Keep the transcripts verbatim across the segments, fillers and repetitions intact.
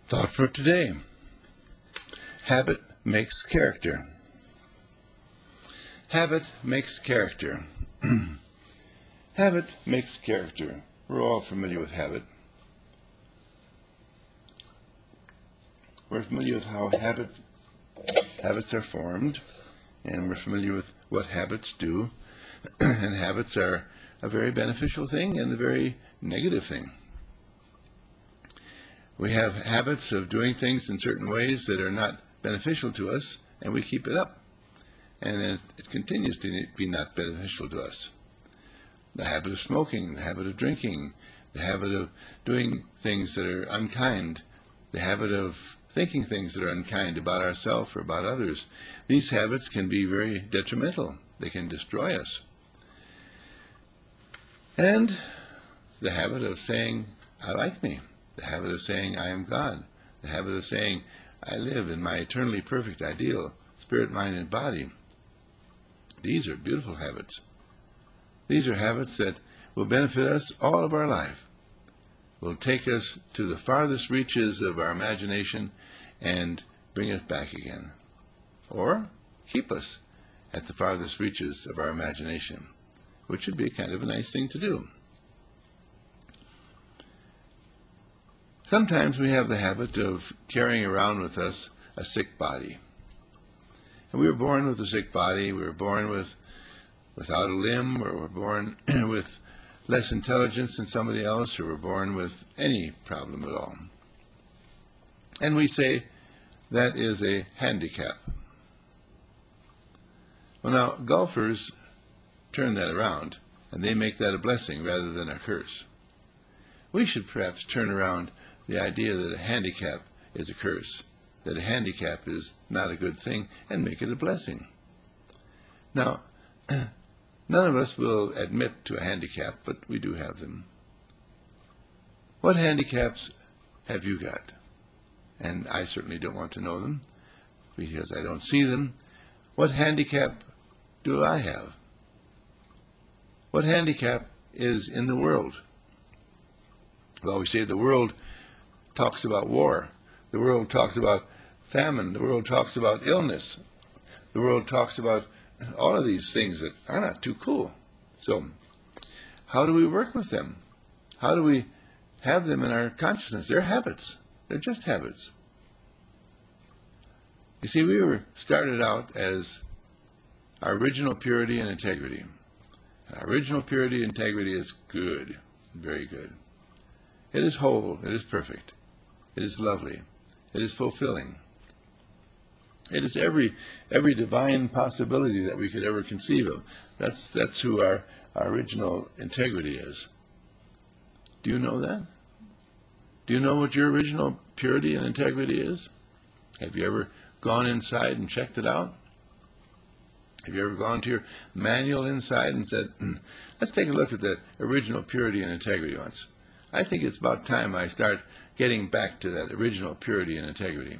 Thought for today. Habit makes character. Habit makes character. Habit makes character. We're all familiar with habit. We're familiar with how habit, habits are formed, and we're familiar with what habits do. And habits are a very beneficial thing and a very negative thing. We have habits of doing things in certain ways that are not beneficial to us, and we keep it up. And it, it continues to be not beneficial to us. The habit of smoking, the habit of drinking, the habit of doing things that are unkind, the habit of thinking things that are unkind about ourselves or about others. These habits can be very detrimental. They can destroy us. And the habit of saying, I like me. The habit of saying, I am God. The habit of saying, I live in my eternally perfect ideal, spirit, mind, and body. These are beautiful habits. These are habits that will benefit us all of our life, will take us to the farthest reaches of our imagination and bring us back again, or keep us at the farthest reaches of our imagination, which would be kind of a nice thing to do. Sometimes we have the habit of carrying around with us a sick body. And we were born with a sick body, we were born with without a limb, or we're born with less intelligence than somebody else, or we're born with any problem at all. And we say that is a handicap. Well, now, golfers turn that around, and they make that a blessing rather than a curse. We should perhaps turn around the idea that a handicap is a curse, that a handicap is not a good thing, and make it a blessing. Now, none of us will admit to a handicap, but we do have them. What handicaps have you got? And I certainly don't want to know them, because I don't see them. What handicap do I have? What handicap is in the world? Well, we say the world talks about war. The world talks about famine. The world talks about illness. The world talks about all of these things that are not too cool. So how do we work with them? How do we have them in our consciousness? They're habits. They're just habits. You see, we were started out as our original purity and integrity. And our original purity and integrity is good, very good. It is whole. It is perfect. It is lovely. It is fulfilling. It is every every divine possibility that we could ever conceive of. That's that's who our, our original integrity is. Do you know that? Do you know what your original purity and integrity is? Have you ever gone inside and checked it out? Have you ever gone to your manual inside and said, let's take a look at that original purity and integrity once? I think it's about time I start getting back to that original purity and integrity.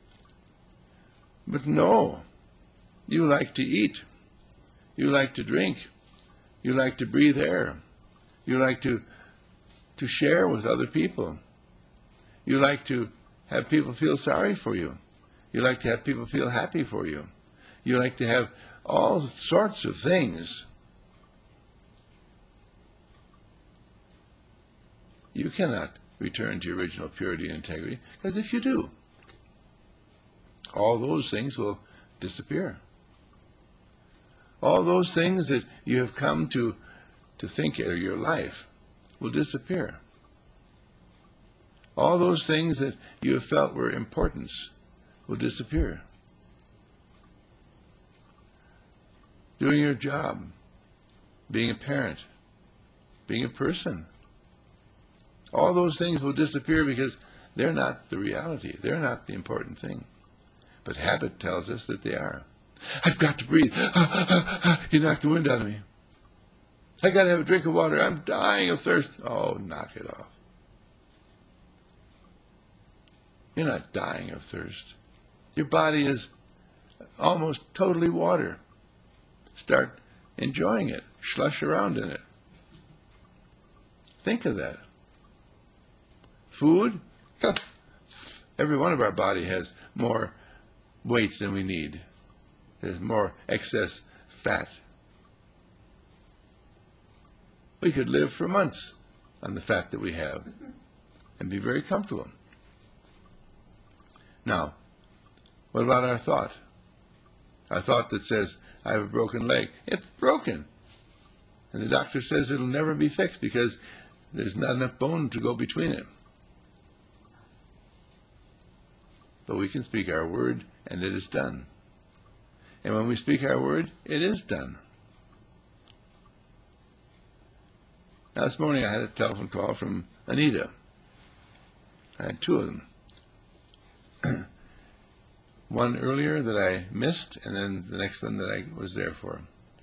But no, you like to eat, you like to drink, you like to breathe air, you like to, to share with other people, you like to have people feel sorry for you, you like to have people feel happy for you, you like to have all sorts of things. You cannot return to your original purity and integrity, because if you do, all those things will disappear. All those things that you have come to, to think are your life will disappear. All those things that you have felt were importance will disappear. Doing your job, being a parent, being a person, all those things will disappear because they're not the reality. They're not the important thing. But habit tells us that they are. I've got to breathe. You knocked the wind out of me. I got to have a drink of water. I'm dying of thirst. Oh, knock it off. You're not dying of thirst. Your body is almost totally water. Start enjoying it. Slush around in it. Think of that. Food, Every one of our body has more weight than we need. There's more excess fat. We could live for months on the fat that we have and be very comfortable. Now, what about our thought? Our thought that says, I have a broken leg. It's broken. And the doctor says it'll never be fixed because there's not enough bone to go between it. But we can speak our word, and it is done. And when we speak our word, it is done. Now, this morning I had a telephone call from Anita. I had two of them. One earlier that I missed, and then the next one that I was there for.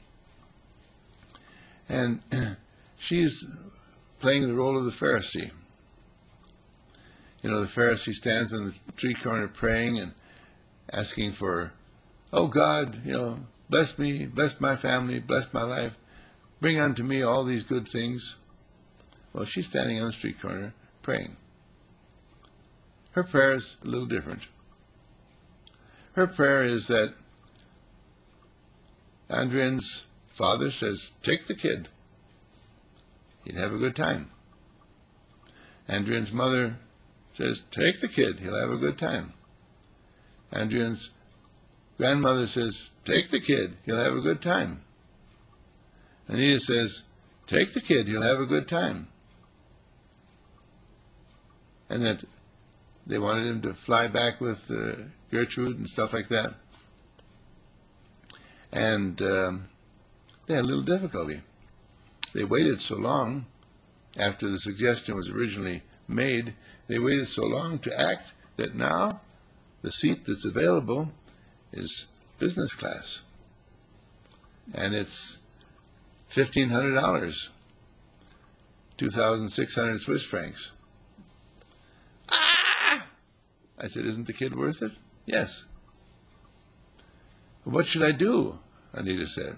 And she's playing the role of the Pharisee. You know, the Pharisee stands on the street corner praying and asking for, oh God, you know, bless me, bless my family, bless my life, bring unto me all these good things. Well, she's standing on the street corner praying. Her prayer is a little different. Her prayer is that Andrian's father says, take the kid. He'd have a good time. Andrian's mother says, take the kid. He'll have a good time. Andrian's grandmother says, take the kid. He'll have a good time. Anita says, take the kid. He'll have a good time. And that they wanted him to fly back with uh, Gertrude and stuff like that. And um, they had a little difficulty. They waited so long after the suggestion was originally made. They waited so long to act that now the seat that's available is business class. And it's fifteen hundred dollars, two thousand six hundred Swiss francs. Ah! I said, isn't the kid worth it? Yes. What should I do? Anita said.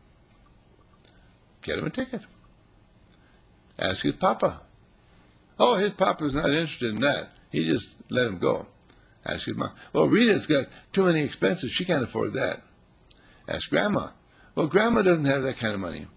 Get him a ticket. Ask his papa. Oh, his papa's not interested in that. He just let him go. Ask his mom. Well, Rita's got too many expenses. She can't afford that. Ask Grandma. Well, Grandma doesn't have that kind of money.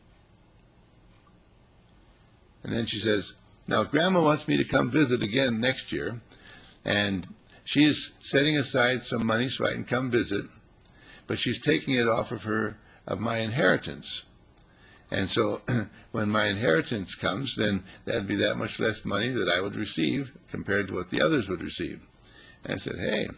And then she says, now, Grandma wants me to come visit again next year, and she's setting aside some money so I can come visit, but she's taking it off of her, of my inheritance. And so when my inheritance comes, then that'd be that much less money that I would receive compared to what the others would receive. And I said, hey,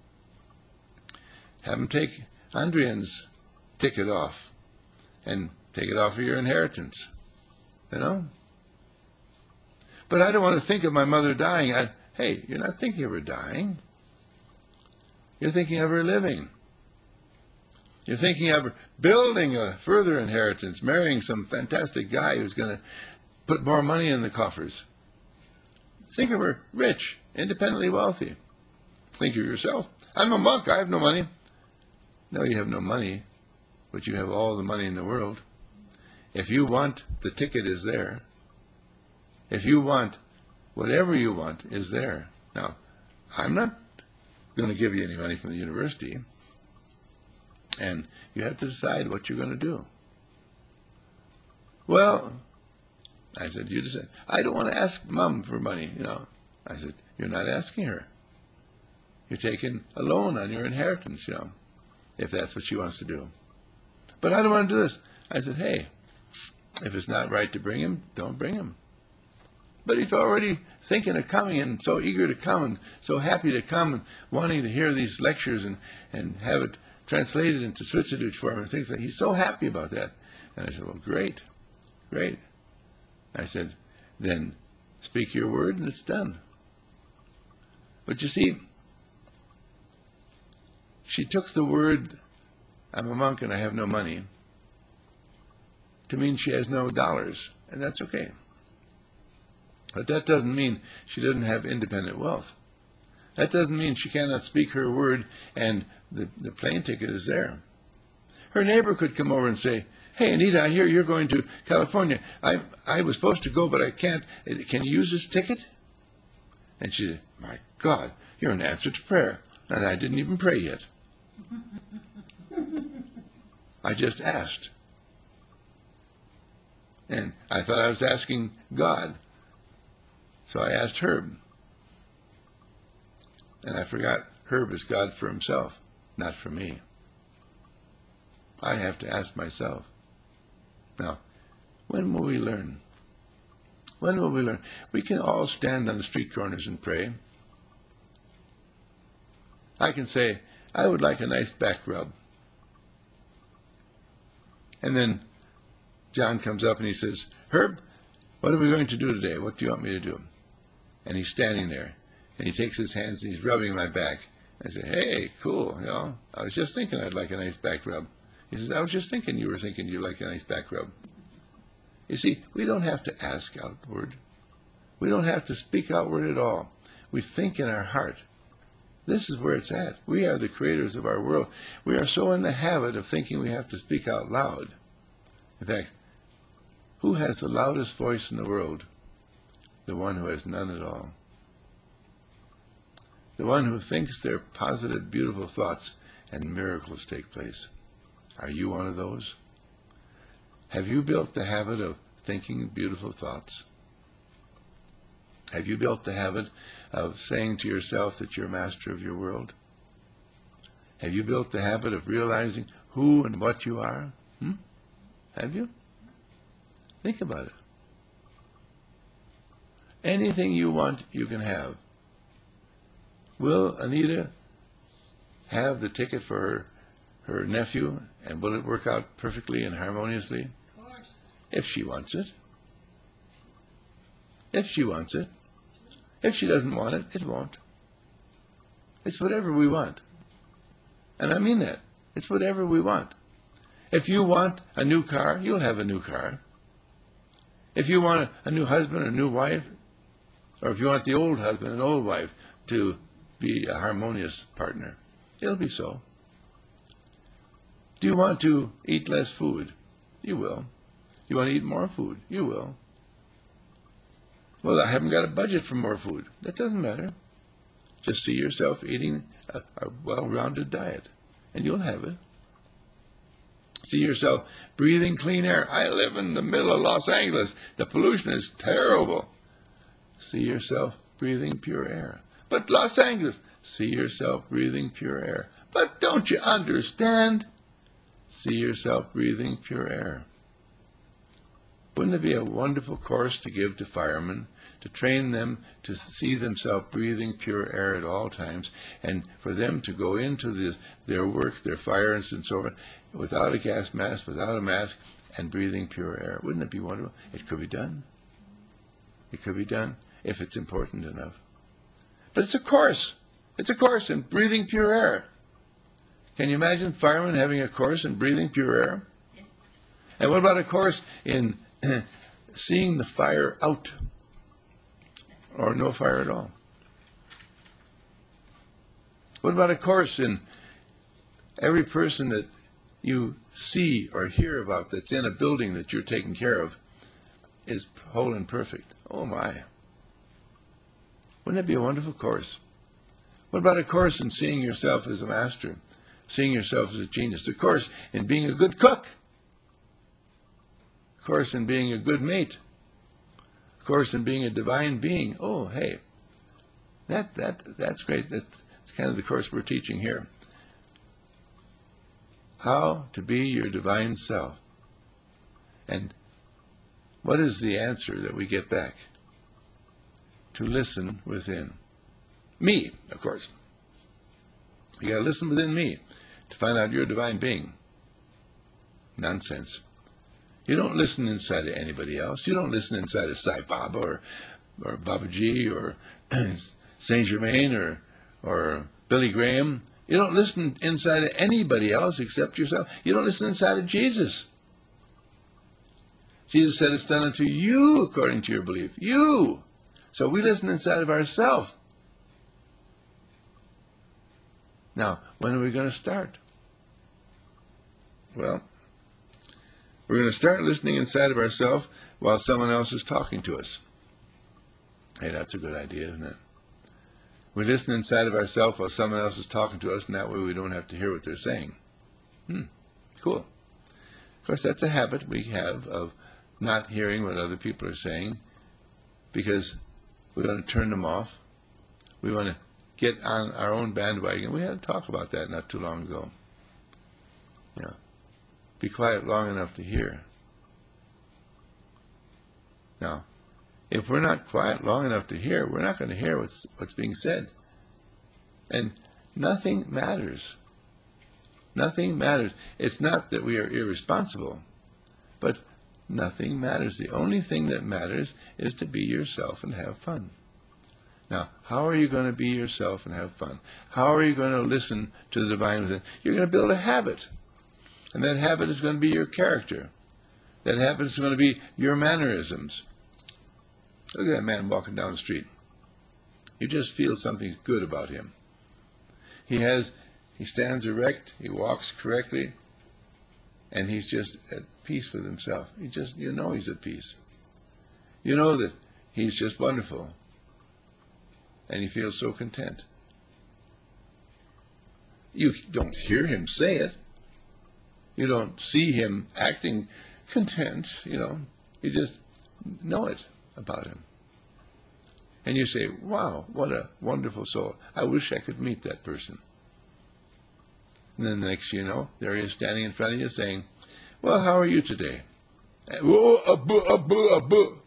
have them take Andrian's ticket off and take it off of your inheritance, you know? But I don't want to think of my mother dying. I, hey, you're not thinking of her dying. You're thinking of her living. You're thinking of her building a further inheritance, marrying some fantastic guy who's going to put more money in the coffers. Think of her rich, independently wealthy. Think of yourself. I'm a monk. I have no money. No, you have no money, but you have all the money in the world. If you want, the ticket is there. If you want, whatever you want is there. Now, I'm not going to give you any money from the university. And you have to decide what you're going to do. Well, I said, you decide. I don't want to ask Mom for money, you know. I said, you're not asking her. You're taking a loan on your inheritance, you know, if that's what she wants to do. But I don't want to do this. I said, hey, if it's not right to bring him, don't bring him. But if you're already thinking of coming and so eager to come and so happy to come and wanting to hear these lectures and, and have it translated into Schweizerdeutsch for him and things like that, he's so happy about that. And I said, well, great, great. I said, then speak your word and it's done. But you see, she took the word, I'm a monk and I have no money, to mean she has no dollars, and that's okay. But that doesn't mean she doesn't have independent wealth. That doesn't mean she cannot speak her word and the, the plane ticket is there. Her neighbor could come over and say, hey, Anita, I hear you're going to California. I, I was supposed to go, but I can't. Can you use this ticket? And she said, my God, you're an answer to prayer. And I didn't even pray yet. I just asked. And I thought I was asking God. So I asked Herb. And I forgot Herb is God for himself, not for me. I have to ask myself. Now, when will we learn? When will we learn? We can all stand on the street corners and pray. I can say, I would like a nice back rub. And then John comes up and he says, Herb, what are we going to do today? What do you want me to do? And he's standing there, and he takes his hands and he's rubbing my back. I say, hey, cool, you know, I was just thinking I'd like a nice back rub. He says, I was just thinking you were thinking you'd like a nice back rub. You see, we don't have to ask outward. We don't have to speak outward at all. We think in our heart. This is where it's at. We are the creators of our world. We are so in the habit of thinking we have to speak out loud. In fact, who has the loudest voice in the world? The one who has none at all. The one who thinks they're positive, beautiful thoughts and miracles take place. Are you one of those? Have you built the habit of thinking beautiful thoughts? Have you built the habit of saying to yourself that you're master of your world? Have you built the habit of realizing who and what you are? Hmm? Have you? Think about it. Anything you want, you can have. Will Anita have the ticket for her, her nephew, and will it work out perfectly and harmoniously? Of course. If she wants it. If she wants it. If she doesn't want it, it won't. It's whatever we want. And I mean that. It's whatever we want. If you want a new car, you'll have a new car. If you want a, a new husband or a new wife, or if you want the old husband and old wife to be a harmonious partner, it'll be so. Do you want to eat less food? You will. You want to eat more food? You will. Well, I haven't got a budget for more food. That doesn't matter. Just see yourself eating a, a well-rounded diet, and you'll have it. See yourself breathing clean air. I live in the middle of Los Angeles. The pollution is terrible. See yourself breathing pure air. But Los Angeles, see yourself breathing pure air. But don't you understand? See yourself breathing pure air. Wouldn't it be a wonderful course to give to firemen, to train them to see themselves breathing pure air at all times, and for them to go into the, their work, their fires and so on, without a gas mask, without a mask, and breathing pure air? Wouldn't it be wonderful? It could be done. It could be done if it's important enough. But it's a course. It's a course in breathing pure air. Can you imagine firemen having a course in breathing pure air? Yes. And what about a course in seeing the fire out, or no fire at all? What about a course in every person that you see or hear about that's in a building that you're taking care of is whole and perfect? Oh my. Wouldn't it be a wonderful course? What about a course in seeing yourself as a master, seeing yourself as a genius? A course in being a good cook. A course in being a good mate. A course in being a divine being. Oh, hey, that that that's great. That's kind of the course we're teaching here. How to be your divine self. And what is the answer that we get back? To listen within. Me, of course. You got to listen within me to find out you're a divine being. Nonsense. You don't listen inside of anybody else. You don't listen inside of Sai Baba or, or Babaji or Saint Germain or, or Billy Graham. You don't listen inside of anybody else except yourself. You don't listen inside of Jesus. Jesus said it's done unto you according to your belief. You. So we listen inside of ourselves. Now, when are we going to start? Well, we're going to start listening inside of ourselves while someone else is talking to us. Hey, that's a good idea, isn't it? We listen inside of ourselves while someone else is talking to us, and that way we don't have to hear what they're saying. Hmm, cool. Of course, that's a habit we have of not hearing what other people are saying because we want to turn them off. We want to get on our own bandwagon. We had a talk about that not too long ago. Yeah. Be quiet long enough to hear. Now, if we're not quiet long enough to hear, we're not going to hear what's what's being said. And nothing matters. Nothing matters. It's not that we are irresponsible, but nothing matters. The only thing that matters is to be yourself and have fun. Now, how are you going to be yourself and have fun? How are you going to listen to the divine within? You're going to build a habit. And that habit is going to be your character. That habit is going to be your mannerisms. Look at that man walking down the street. You just feel something good about him. He has, he stands erect, he walks correctly, and he's just at peace with himself. He just, you know he's at peace. You know that he's just wonderful. And he feels so content. You don't hear him say it. You don't see him acting content, you know. You just know it about him. And you say, wow, what a wonderful soul. I wish I could meet that person. And then the next you know, there he is standing in front of you saying, well, how are you today? Whoa, a boo, a boo, a boo.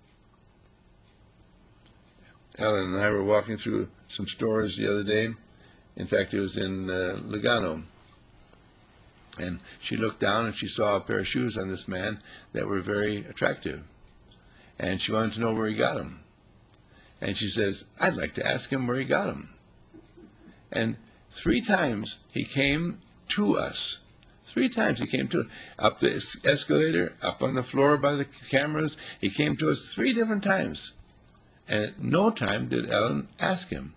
Ellen and I were walking through some stores the other day. In fact, it was in uh, Lugano. And she looked down and she saw a pair of shoes on this man that were very attractive. And she wanted to know where he got them. And she says, I'd like to ask him where he got them. And three times he came to us. Three times he came to us. Up the escalator, up on the floor by the cameras. He came to us three different times. And at no time did Ellen ask him.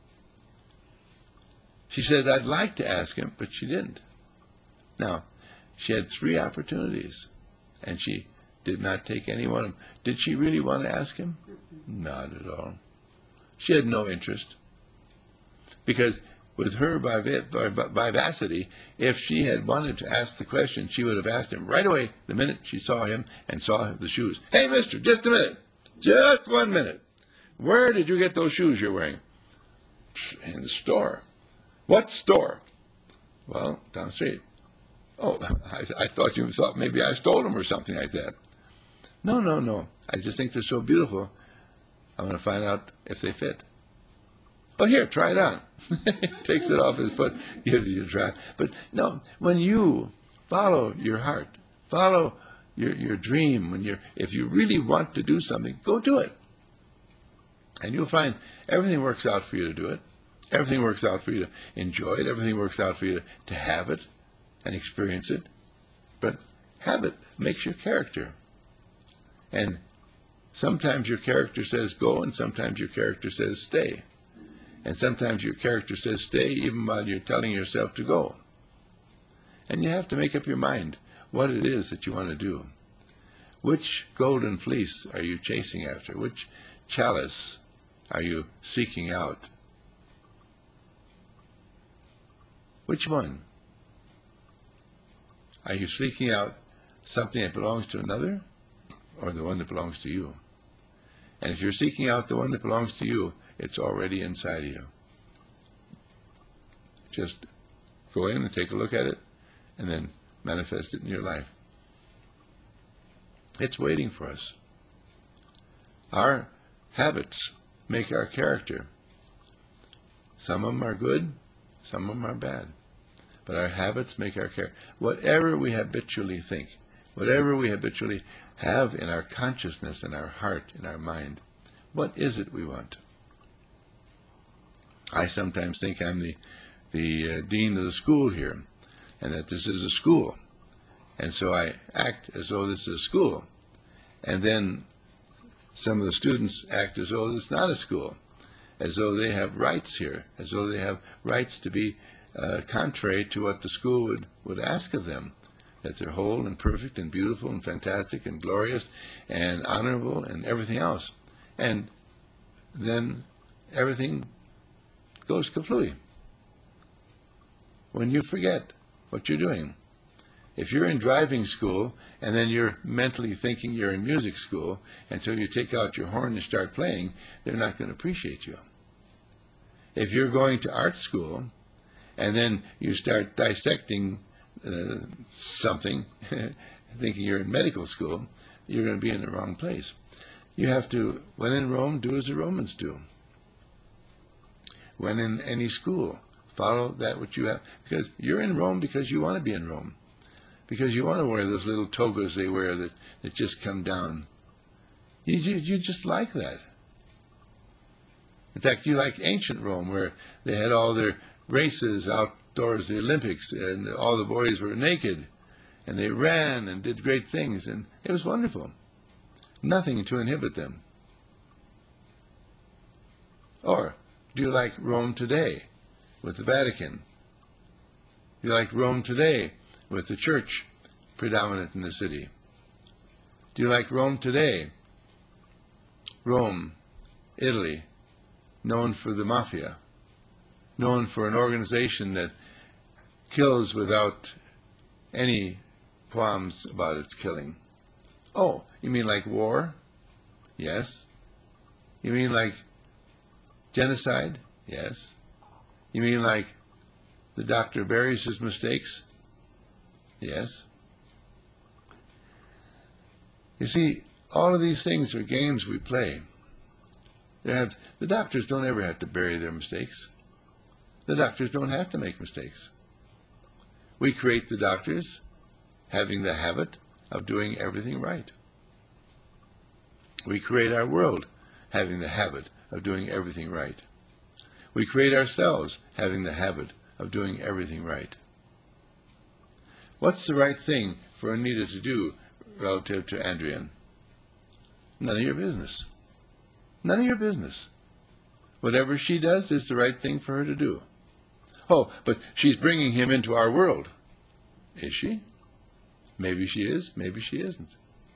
She said, I'd like to ask him, but she didn't. Now, she had three opportunities, and she did not take any one of them. Did she really want to ask him? Not at all. She had no interest. Because with her vivacity, if she had wanted to ask the question, she would have asked him right away the minute she saw him and saw the shoes. Hey, mister, just a minute. Just one minute. Where did you get those shoes you're wearing? In the store. What store? Well, down the street. Oh, I, I thought you thought maybe I stole them or something like that. No, no, no. I just think they're so beautiful. I want to find out if they fit. Oh, here, try it on. Takes it off his foot, gives you a try. But no, when you follow your heart, follow your your dream, when you're if you really want to do something, go do it. And you'll find everything works out for you to do it. Everything works out for you to enjoy it. Everything works out for you to, to have it and experience it. But habit makes your character. And sometimes your character says go, and sometimes your character says stay. And sometimes your character says stay even while you're telling yourself to go. And you have to make up your mind what it is that you want to do. Which golden fleece are you chasing after? Which chalice are you seeking out? Which one? Are you seeking out something that belongs to another, or the one that belongs to you? And if you're seeking out the one that belongs to you, it's already inside of you. Just go in and take a look at it, and then manifest it in your life. It's waiting for us. Our habits make our character. Some of them are good, some of them are bad. But our habits make our character. Whatever we habitually think, whatever we habitually have in our consciousness, in our heart, in our mind, what is it we want? I sometimes think I'm the, the uh, dean of the school here, and that this is a school. And so I act as though this is a school. And then some of the students act as though it's not a school, as though they have rights here, as though they have rights to be uh, contrary to what the school would, would ask of them, that they're whole and perfect and beautiful and fantastic and glorious and honorable and everything else. And then everything goes kaflooey. When you forget what you're doing. If you're in driving school and then you're mentally thinking you're in music school, and so you take out your horn and start playing, they're not going to appreciate you. If you're going to art school and then you start dissecting uh, something, thinking you're in medical school, you're going to be in the wrong place. You have to, when in Rome, do as the Romans do. When in any school, follow that which you have. Because you're in Rome because you want to be in Rome. Because you want to wear those little togas they wear that, that just come down. You, you, you just like that. In fact, you like ancient Rome, where they had all their races outdoors, the Olympics, and all the boys were naked, and they ran and did great things, and it was wonderful. Nothing to inhibit them. Or, do you like Rome today with the Vatican? Do you like Rome today with the church predominant in the city? Do you like Rome today? Rome, Italy, known for the mafia, known for an organization that kills without any qualms about its killing. Oh, you mean like war? Yes. You mean like genocide? Yes. You mean like the doctor buries his mistakes? Yes. You see, all of these things are games we play. They have, the doctors don't ever have to bury their mistakes. The doctors don't have to make mistakes. We create the doctors having the habit of doing everything right. We create our world having the habit of doing everything right. We create ourselves having the habit of doing everything right. What's the right thing for Anita to do relative to Andrian? None of your business. None of your business. Whatever she does is the right thing for her to do. Oh, but she's bringing him into our world. Is she? Maybe she is, maybe she isn't.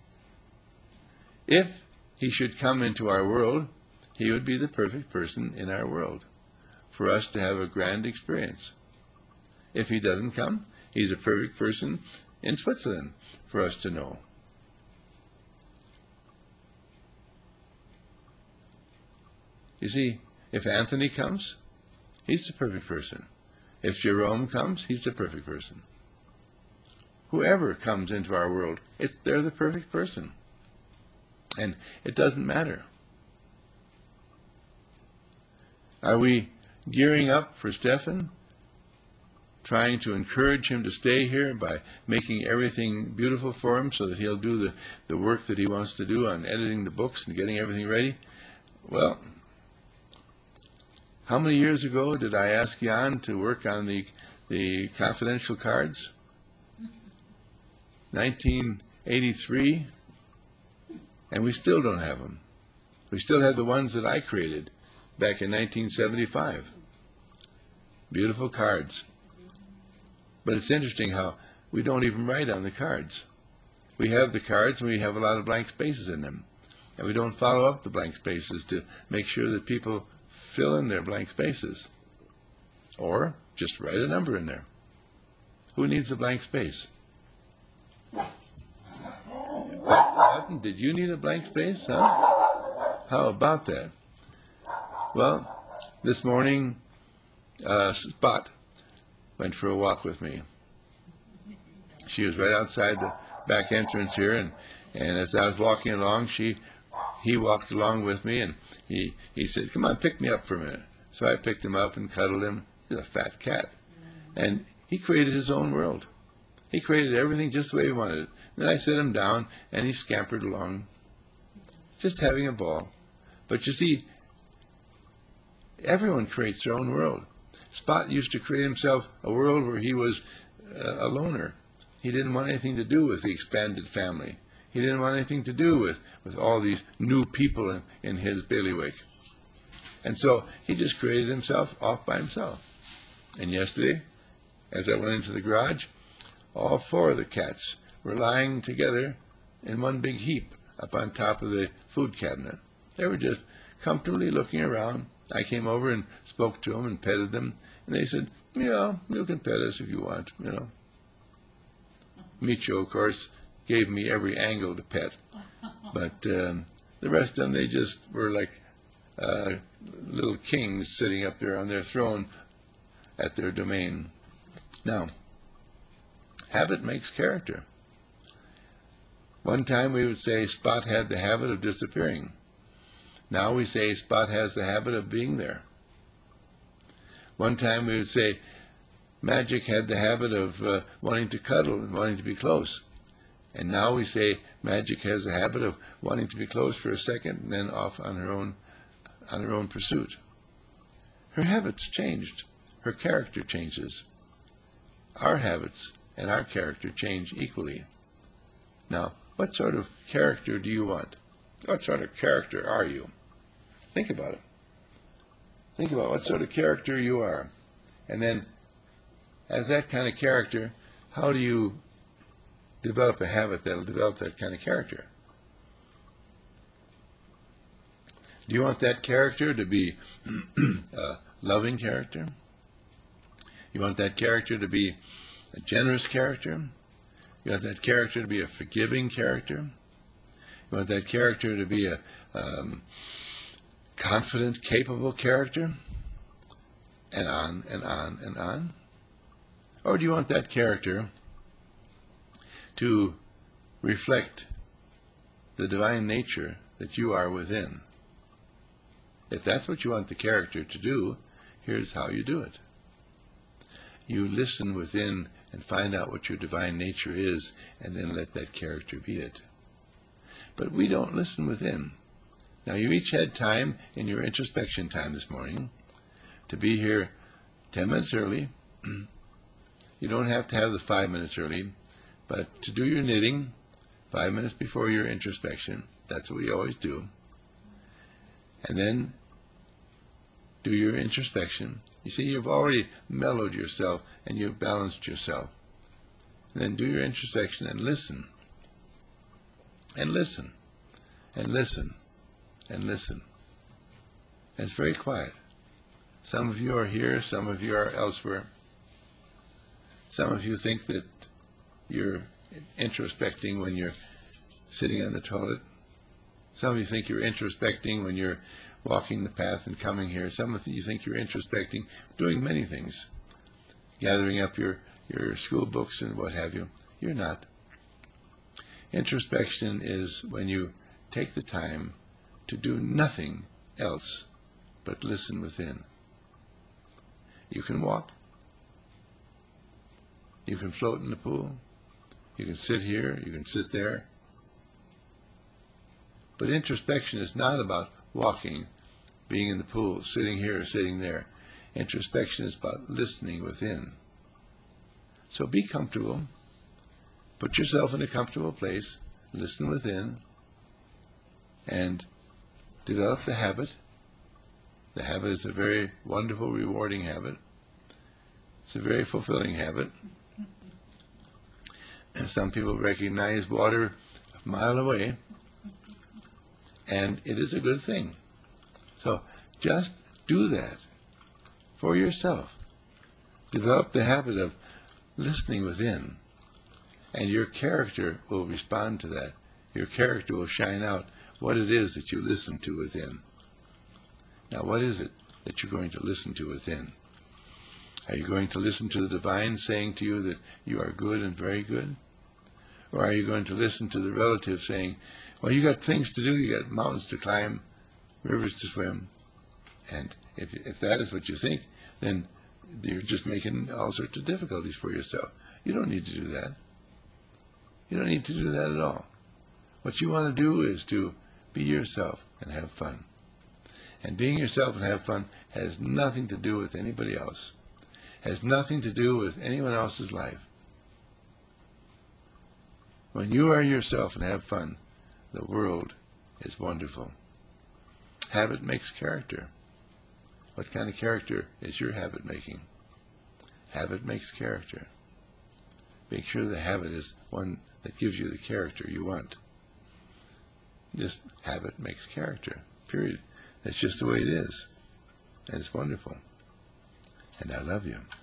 If he should come into our world, he would be the perfect person in our world for us to have a grand experience. If he doesn't come, he's a perfect person in Switzerland for us to know. You see, if Anthony comes, he's the perfect person. If Jerome comes, he's the perfect person. Whoever comes into our world, it's, they're the perfect person. And it doesn't matter. Are we gearing up for Stefan? Trying to encourage him to stay here by making everything beautiful for him so that he'll do the, the work that he wants to do on editing the books and getting everything ready? Well, how many years ago did I ask Jan to work on the, the confidential cards? nineteen eighty-three, and we still don't have them. We still have the ones that I created back in nineteen seventy-five. Beautiful cards. But it's interesting how we don't even write on the cards. We have the cards and we have a lot of blank spaces in them. And we don't follow up the blank spaces to make sure that people fill in their blank spaces. Or just write a number in there. Who needs a blank space? What, did you need a blank space, huh? How about that? Well, this morning, uh, Spot went for a walk with me. She was right outside the back entrance here, and, and as I was walking along, she, he walked along with me, and he, he said, "Come on, pick me up for a minute." So I picked him up and cuddled him. He's a fat cat. And he created his own world. He created everything just the way he wanted it. Then I set him down, and he scampered along, just having a ball. But you see, everyone creates their own world. Spot used to create himself a world where he was uh, a loner. He didn't want anything to do with the expanded family. He didn't want anything to do with, with all these new people in, in his bailiwick. And so he just created himself off by himself. And yesterday, as I went into the garage, all four of the cats were lying together in one big heap up on top of the food cabinet. They were just comfortably looking around, I came over and spoke to them and petted them, and they said, yeah, you can pet us if you want, you know. Micho, of course, gave me every angle to pet, but um, the rest of them, they just were like uh, little kings sitting up there on their throne at their domain. Now, habit makes character. One time we would say Spot had the habit of disappearing. Now we say Spot has the habit of being there. One time we would say Magic had the habit of uh, wanting to cuddle and wanting to be close. And now we say Magic has the habit of wanting to be close for a second and then off on her own, on her own pursuit. Her habits changed. Her character changes. Our habits and our character change equally. Now, what sort of character do you want? What sort of character are you? Think about it. Think about what sort of character you are. And then, as that kind of character, how do you develop a habit that will develop that kind of character? Do you want that character to be a loving character? You want that character to be a generous character? You want that character to be a forgiving character? You want that character to be a um, confident, capable character? And on and on and on. Or do you want that character to reflect the divine nature that you are within? If that's what you want the character to do, here's how you do it. You listen within and find out what your divine nature is, and then let that character be it. But we don't listen within. Now, you each had time in your introspection time this morning to be here ten minutes early. You don't have to have the five minutes early, but to do your knitting five minutes before your introspection. That's what we always do. And then do your introspection. You see, you've already mellowed yourself and you've balanced yourself. And then do your introspection and listen. And listen. And listen. And listen. And it's very quiet. Some of you are here, some of you are elsewhere. Some of you think that you're introspecting when you're sitting on the toilet. Some of you think you're introspecting when you're walking the path and coming here. Some of you think you're introspecting, doing many things, gathering up your, your school books and what have you. You're not. Introspection is when you take the time to do nothing else but listen within. You can walk. You can float in the pool. You can sit here. You can sit there. But introspection is not about walking, being in the pool, sitting here or sitting there. Introspection is about listening within. So be comfortable. Put yourself in a comfortable place. Listen within. And develop the habit. The habit is a very wonderful, rewarding habit. It's a very fulfilling habit. And some people recognize water a mile away. And it is a good thing. So just do that for yourself. Develop the habit of listening within, and your character will respond to that. Your character will shine out what it is that you listen to within. Now, what is it that you're going to listen to within? Are you going to listen to the divine saying to you that you are good and very good? Or are you going to listen to the relative saying, well, you got things to do, you got mountains to climb, rivers to swim. And if, if that is what you think, then you're just making all sorts of difficulties for yourself. You don't need to do that. You don't need to do that at all. What you want to do is to be yourself and have fun. And being yourself and have fun has nothing to do with anybody else. Has nothing to do with anyone else's life. When you are yourself and have fun, the world is wonderful. Habit makes character. What kind of character is your habit making? Habit makes character. Make sure the habit is one that gives you the character you want. This habit makes character, period. That's just the way it is. And it's wonderful. And I love you.